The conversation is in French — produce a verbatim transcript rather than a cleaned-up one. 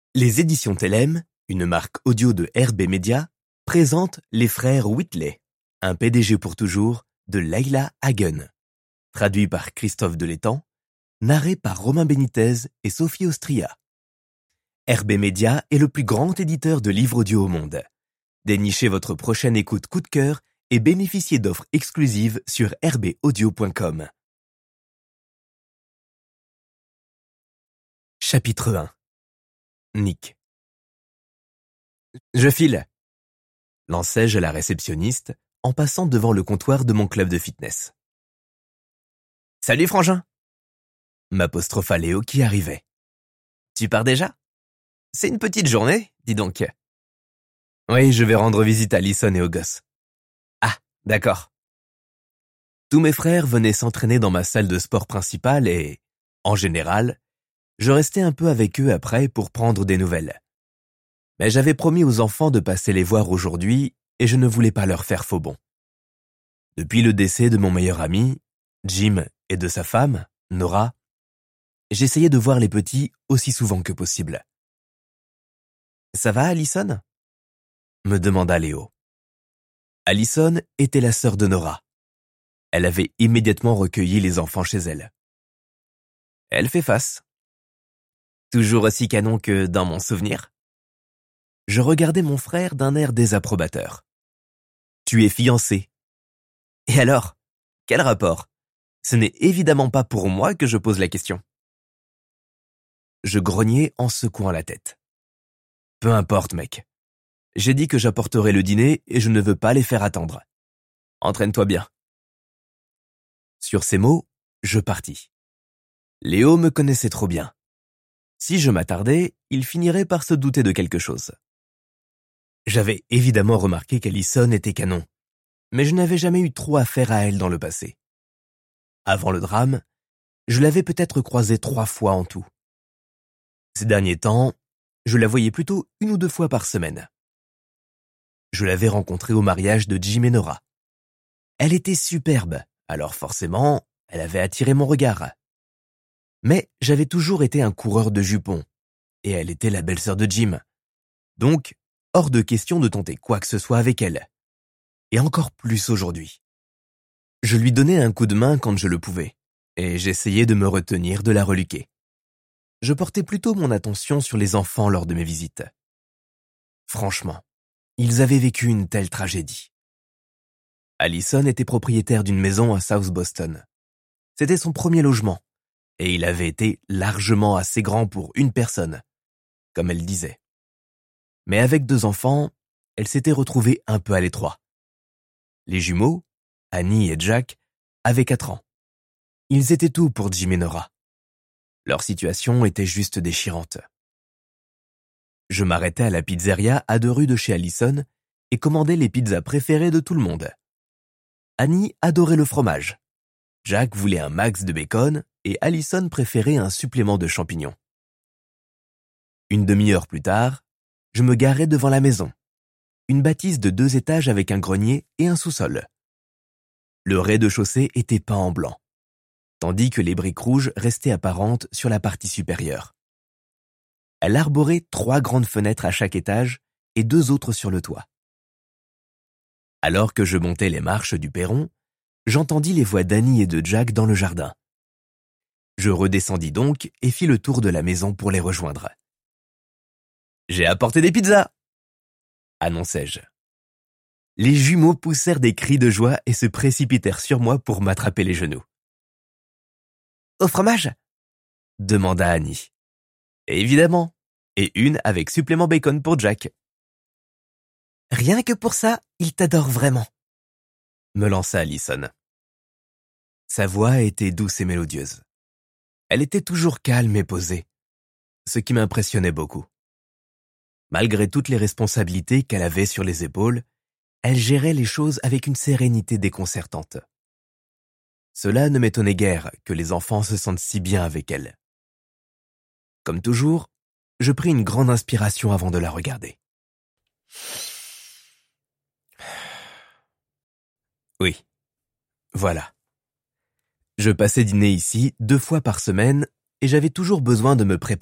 Les éditions Tellem, une marque audio de R B Media, présentent Les Frères Whitley, un P D G pour toujours de Leila Hagen. Traduit par Christophe Delétang, narré par Romain Benitez et Sophie Austria. R B Media est le plus grand éditeur de livres audio au monde. Dénichez votre prochaine écoute coup de cœur et bénéficiez d'offres exclusives sur r b audio point com. Chapitre un. Nick. Je file, lançai-je à la réceptionniste en passant devant le comptoir de mon club de fitness. Salut frangin, m'apostropha Léo qui arrivait. Tu pars déjà? C'est une petite journée, dis donc. Oui, je vais rendre visite à Alison et aux gosses. Ah, d'accord. Tous mes frères venaient s'entraîner dans ma salle de sport principale et, en général, je restais un peu avec eux après pour prendre des nouvelles. Mais j'avais promis aux enfants de passer les voir aujourd'hui et je ne voulais pas leur faire faux bon. Depuis le décès de mon meilleur ami, Jim, et de sa femme, Nora, j'essayais de voir les petits aussi souvent que possible. « Ça va, Alison ?» me demanda Léo. Alison était la sœur de Nora. Elle avait immédiatement recueilli les enfants chez elle. Elle fait face. Toujours aussi canon que dans mon souvenir. Je regardais mon frère d'un air désapprobateur. Tu es fiancé. Et alors, quel rapport? Ce n'est évidemment pas pour moi que je pose la question. Je grognais en secouant la tête. Peu importe, mec. J'ai dit que j'apporterai le dîner et je ne veux pas les faire attendre. Entraîne-toi bien. Sur ces mots, je partis. Léo me connaissait trop bien. Si je m'attardais, il finirait par se douter de quelque chose. J'avais évidemment remarqué qu'Alison était canon, mais je n'avais jamais eu trop affaire à elle dans le passé. Avant le drame, je l'avais peut-être croisée trois fois en tout. Ces derniers temps, je la voyais plutôt une ou deux fois par semaine. Je l'avais rencontrée au mariage de Jim et Nora. Elle était superbe, alors forcément, elle avait attiré mon regard. Mais j'avais toujours été un coureur de jupons, et elle était la belle-sœur de Jim. Donc, hors de question de tenter quoi que ce soit avec elle. Et encore plus aujourd'hui. Je lui donnais un coup de main quand je le pouvais, et j'essayais de me retenir de la reluquer. Je portais plutôt mon attention sur les enfants lors de mes visites. Franchement, ils avaient vécu une telle tragédie. Alison était propriétaire d'une maison à South Boston. C'était son premier logement, et il avait été largement assez grand pour une personne, comme elle disait. Mais avec deux enfants, elle s'était retrouvée un peu à l'étroit. Les jumeaux, Annie et Jack, avaient quatre ans. Ils étaient tout pour Jim et Nora. Leur situation était juste déchirante. Je m'arrêtais à la pizzeria à deux rues de chez Alison et commandais les pizzas préférées de tout le monde. Annie adorait le fromage. Jack voulait un max de bacon et Alison préférait un supplément de champignons. Une demi-heure plus tard, je me garais devant la maison. Une bâtisse de deux étages avec un grenier et un sous-sol. Le rez-de-chaussée était peint en blanc, tandis que les briques rouges restaient apparentes sur la partie supérieure. Elle arborait trois grandes fenêtres à chaque étage et deux autres sur le toit. Alors que je montais les marches du perron, j'entendis les voix d'Annie et de Jack dans le jardin. Je redescendis donc et fis le tour de la maison pour les rejoindre. « J'ai apporté des pizzas !» annonçai-je. Les jumeaux poussèrent des cris de joie et se précipitèrent sur moi pour m'attraper les genoux. « Au fromage ?» demanda Annie. « Évidemment, et une avec supplément bacon pour Jack. »« Rien que pour ça, il t'adore vraiment !» me lança Alison. Sa voix était douce et mélodieuse. Elle était toujours calme et posée, ce qui m'impressionnait beaucoup. Malgré toutes les responsabilités qu'elle avait sur les épaules, elle gérait les choses avec une sérénité déconcertante. Cela ne m'étonnait guère que les enfants se sentent si bien avec elle. Comme toujours, je pris une grande inspiration avant de la regarder. Oui, voilà. Je passais dîner ici deux fois par semaine et j'avais toujours besoin de me préparer